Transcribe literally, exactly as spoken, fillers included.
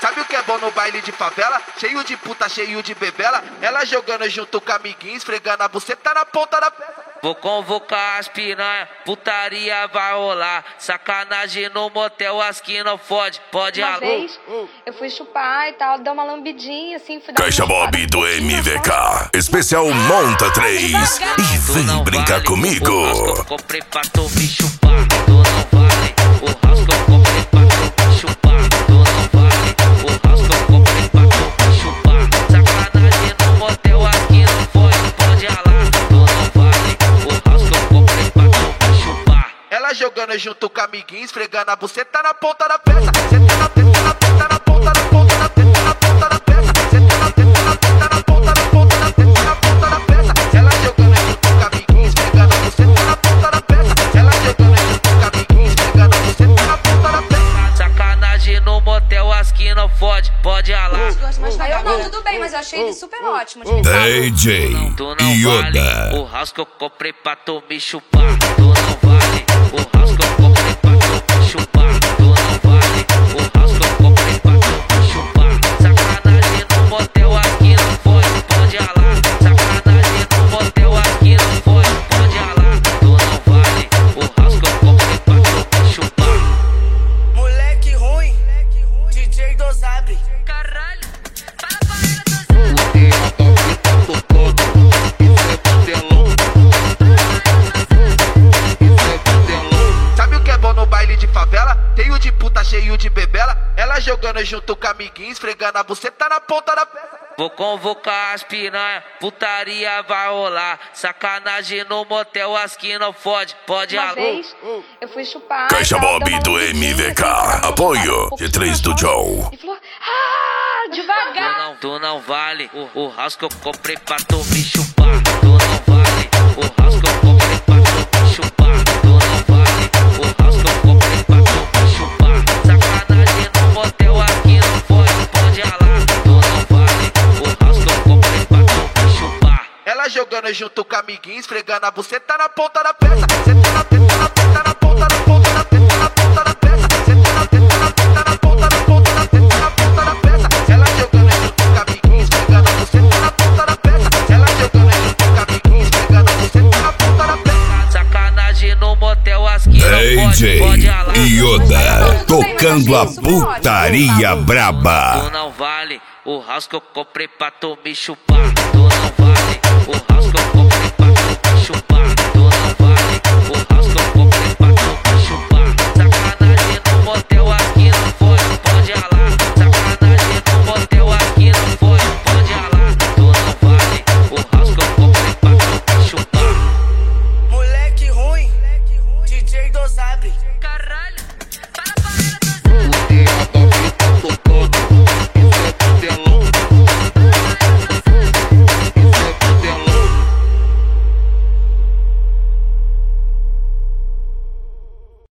Sabe o que é bom no baile de favela? Cheio de puta, cheio de bebela. Ela jogando junto com amiguinhos, esfregando a buceta na ponta da pedra. Vou convocar as piranha, putaria vai rolar. Sacanagem no motel, as que não fode, pode Uma alô. vez, eu fui chupar e tal, deu uma lambidinha assim, fui dar Caixa uma Bob chupada do um pouquinho M V na K. Especial Monta três. devagar. E Tu vem não brincar vale, comigo. O house que eu comprei pra tu me chupar. Tu não vale, o house que eu comprei pra tu me chupar. Tu não vale, o house que eu comprei pra tu me chupar. Sacanagem no motel, as que não fode, pode alar. Tu não vale, o house que eu comprei pra tu me chupar. Ela jogando junto com amiguinhos, esfregando a buceta na ponta da pedra. Senta na teta, na teta, na ponta da ponta da teta, na ponta da pedra. Senta na teta, na teta, na ponta da ponta da teta, na ponta da pedra. Ela jogando junto com amiguinhos, esfregando a buceta na ponta da pedra. Ela jogando junto com amiguinhos, esfregando a buceta na ponta da pedra. Sacanagem no motel, as que não fode, pode alar. Aí eu, não, tudo bem, mas eu achei ele super ótimo. D J Tu não vale, Yoda. o house que eu comprei pra tu me chupar. Tu não vale, o house que eu comprei pra tu me chupar. Tu não vale, o house que eu comprei pra tu me chupar. Sacanagem no motel, as que não fode, pode alar. Sacanagem no motel, as que não fode, pode alar. Tu não vale, o house que eu comprei pra tu me chupar. Moleque ruim, D J Dosabre. Caralho, fala pra ela, Sabe o que é bom no baile de favela? Cheio de puta, cheio de bebela. Ela jogando junto com amiguinhos, esfregando a buceta na ponta da pedra. Vou convocar as piranha, putaria vai rolar. Sacanagem no motel, as que não fode, pode Uma alô. vez, eu fui chupar Caixa e tal, Bob deu uma do lambidinha, M V K. assim, fui dar uma Apoio chupada um G pouquinho três na do ponta. Joe. E falou, ah, Tu devagar. não, tu não vale, o, o house que eu comprei pra tu me chupar. Tu não vale, o house que eu comprei pra tu me chupar. Tu não vale, o house que eu comprei pra tu me chupar. Sacanagem no motel, as que não fode, pode alar. Tu não vale, o house que eu comprei pra tu me chupar. Ela jogando junto com amiguinhos, esfregando a buceta na ponta da pedra. Senta na teta, na teta, na ponta da ponta da teta, na ponta da pedra. Senta na teta, na teta, na ponta da ponta da teta, na ponta da pedra. Ela jogando junto com amiguinhos, esfregando a buceta na ponta da pedra. Ela jogando junto com amiguinhos, esfregando a buceta na ponta da pedra. Sacanagem no motel, as que não fode, D pode J alar. Yoda. Tocando a putaria braba. Tu não vale, o house que eu comprei pra tu me chupar. Tu não vale, o house que eu comprei pra tu me chupar. Tu não vale.